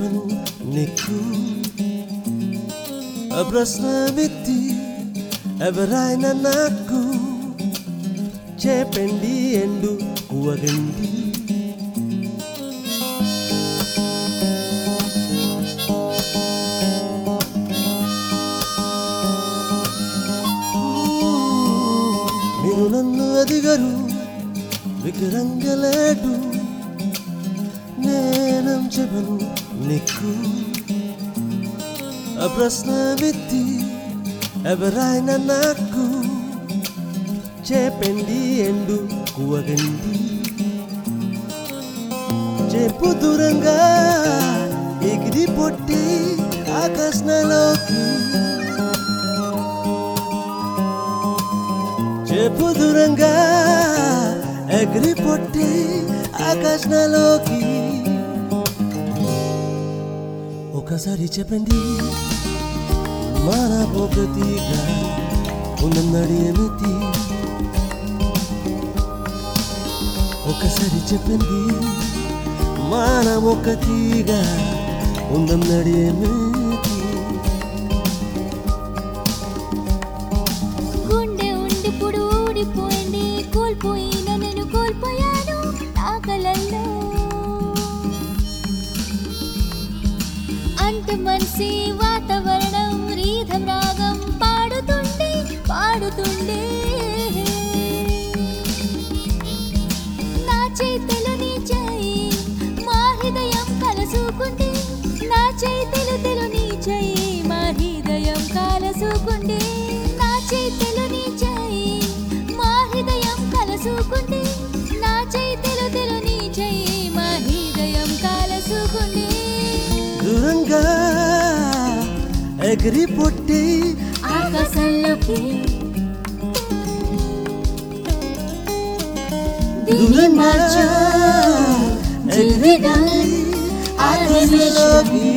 చెప్పను నీకు ప్రశ్నమెత్తి ఎవరైనా నాకు చెప్పండి ఎండు కువగండి మీరు నన్ను అదిగరు వికరంగలేడు నేనం చెప్పను నీకు ప్రశ్నమెత్తి ఎవరైనా నాకు చెప్పండి ఎండు కువగండి చెప్పు దూరంగా ఎగిరి పొట్టి ఆకాశంలోకి చెప్పు దూరంగా ఎగిరి పొట్టి ఆకాశంలోకి ఒకసారి చెప్పండి మన ఒకటిగా ఉన్నది ఏమిటి ఒకసారి చెప్పండి మనం ఒకటిగా ఉన్నది ఏమిటి గుండె ఉండిప్పుడు ఊడిపోయింది కోల్పోయిన నేను కోల్పోయాను నా కలల్లో అంత మనసి వాతావరణం రీధం రాగం పాడుతుండే నా చేతిలో నీ చేయి మా హృదయం కలసుకుంటే నా చేతిలో నీ చేయి మా హృదయం కలసుకుంటే నా చేతిలో నీ చేయి మా హృదయం కలసుకుంటే నా చేతిలో నీ చేయి మా హృదయం కలసుకుంటే దూరంగా ఎగిరి పొట్టి ఆకాశంలోకి దూరంగా ఎగిరి పొట్టి ఆకాశంలోకి